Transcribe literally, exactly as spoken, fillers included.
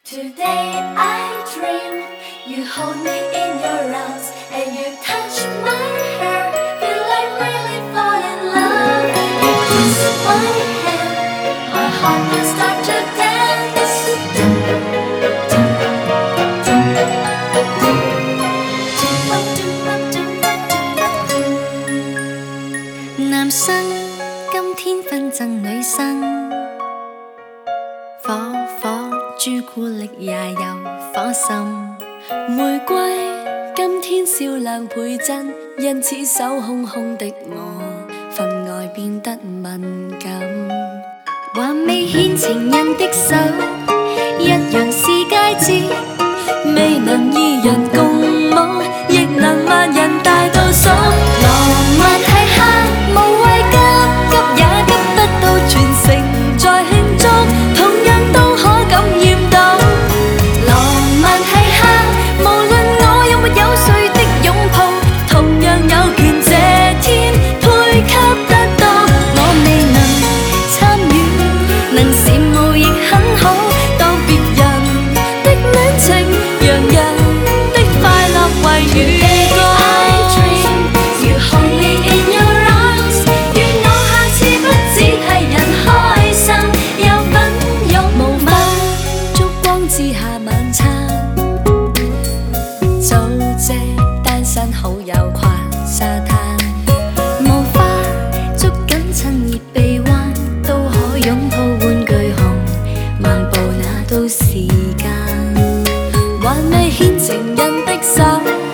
Today I dream you hold me in your arms and you touch my hair. Feel like really fall in love. You kiss my hand, my heart will start to dance. Dum-dum-dum-dum-dum-dum-dum. 男生今天分贈女生，火火朱古力也有火心。玫瑰今天少量倍增，因此手空空的我，分外變得敏感。還未牽情人的手，一樣是戒指，未能二人共舞，亦能萬人大倒數。浪漫係黑，無謂急急也急不到，全城在慶祝，同樣都可感染到。浪漫係黑，無論我有沒有誰的擁抱，同樣有權這天配給得到。我未能參與，能羨慕亦很好，當別人的戀情，讓人的快樂為預告。之下晚餐，組織單身好友跨沙灘，無法捉緊趁熱臂彎，都可擁抱玩具熊，漫步那都時間，還未牽情人的手。